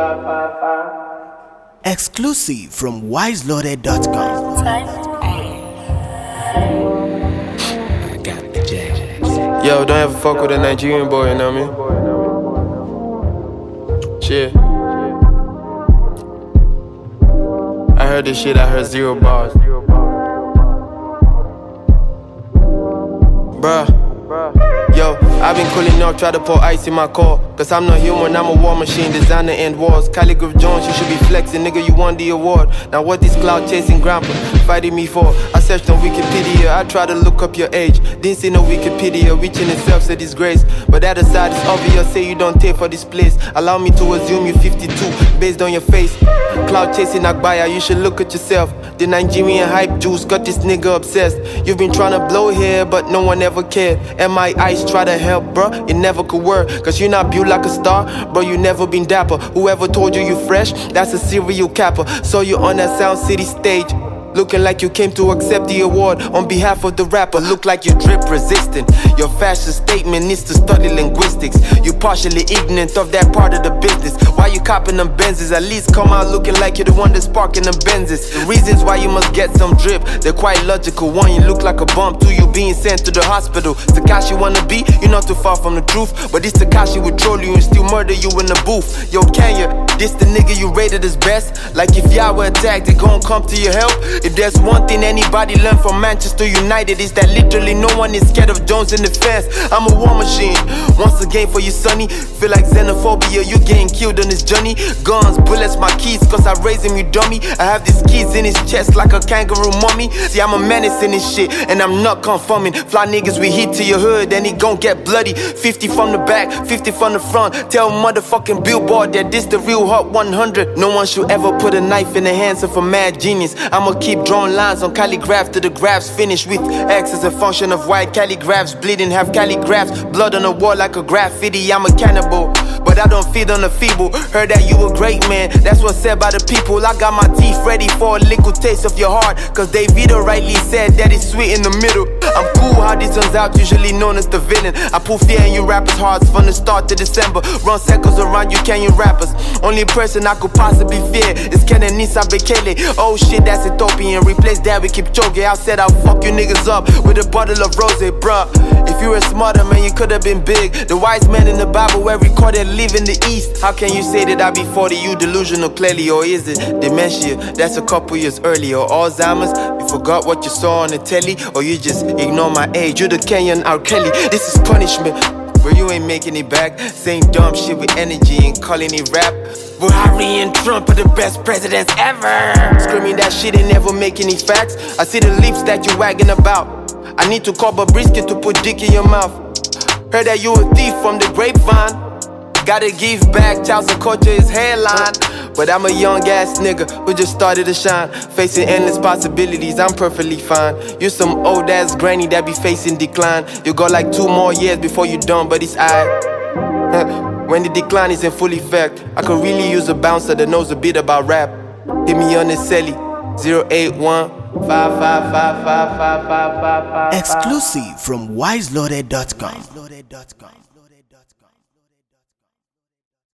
Exclusive from wiseloaded.com. I got the jazz. Yo, don't ever fuck with a Nigerian boy, you know what I mean? Shit. I heard this shit, I heard 0 bars. Bruh. Yo, I've been cooling off, try to pour ice in my core. Cause I'm not human, I'm a war machine, designer end wars. Calligraph Jones, you should be flexing, nigga, you won the award. Now what this cloud chasing grandpa fighting me for? I searched on Wikipedia, I tried to look up your age. Didn't see no Wikipedia, which in itself a disgrace. But that aside, it's obvious, say you don't take for this place. Allow me to assume you're 52, based on your face. Cloud chasing Agbaya, you should look at yourself. The Nigerian hype juice got this nigga obsessed. You've been trying to blow here, but no one ever cared. And my eyes try to help, bruh, it never could work. Cause you not built like a star, bro, you never been dapper. Whoever told you you fresh, that's a serial capper. So you on that Sound City stage, looking like you came to accept the award on behalf of the rapper. Look like you're drip resistant. Your fashion statement needs to study linguistics. You partially ignorant of that part of the business. Why you copping them Benzes? At least come out looking like you're the one that's sparking them Benzes. The reasons why you must get some drip, they're quite logical. One, you look like a bump. Two, you being sent to the hospital. Takashi wanna be, you're not too far from the truth. But this Takashi would troll you and still murder you in the booth. Yo, Kenya, this the nigga you rated as best. Like if y'all were attacked, they gon' come to your help. If there's one thing anybody learned from Manchester United, is that literally no one is scared of Jones in the fence. I'm a war machine. Once again for you, sonny. Feel like xenophobia, you getting killed on this journey. Guns, bullets, my keys, cause I raised him, you dummy. I have these keys in his chest like a kangaroo mummy. See, I'm a menace in this shit, and I'm not conforming. Fly niggas, we hit to your hood, and he gon' get bloody. 50 from the back, 50 from the front. Tell motherfucking Billboard that this the real Hot 100. No one should ever put a knife in the hands of a mad genius. I'ma keep drawing lines on calligraph till the graphs finish with X as a function of white calligraphs bleeding, have calligraphs, blood on the wall like a graffiti. I'm a cannibal, but I don't feed on the feeble. Heard that you a great man, that's what's said by the people. I got my teeth ready for a liquid taste of your heart, cause Davido rightly said that it's sweet in the middle. I'm cool how this turns out, usually known as the villain. I pull fear in you rappers' hearts from the start to December. Run circles around you Kenyan rappers. Only person I could possibly fear is Kenenisa Bekele. Oh shit, that's Ethiopian. Replace that with Kipchoge. I said I'll fuck you niggas up with a bottle of rose, bruh. If you were smarter, man, you could've been big. The wise man in the Bible were recorded live in the East. How can you say that I be 40, you delusional clearly? Or is it dementia, that's a couple years earlier? Or Alzheimer's, you forgot what you saw on the telly? Or you just ignore my age, you the Kenyan R. Kelly. This is punishment, bro, you ain't making it back. Saying dumb shit with energy and calling it rap. Buhari and Trump are the best presidents ever. Screaming that shit and never make any facts. I see the lips that you wagging about. I need to call Bobrisky to put dick in your mouth. Heard that you a thief from the grapevine. Gotta give back, child support his hairline. But I'm a young ass nigga who just started to shine. Facing endless possibilities, I'm perfectly fine. You some old ass granny that be facing decline. You got like 2 more years before you done, but it's aight. When the decline is in full effect, I could really use a bouncer that knows a bit about rap. Hit me on the celly, 081 555 Exclusive from wiseloaded.com.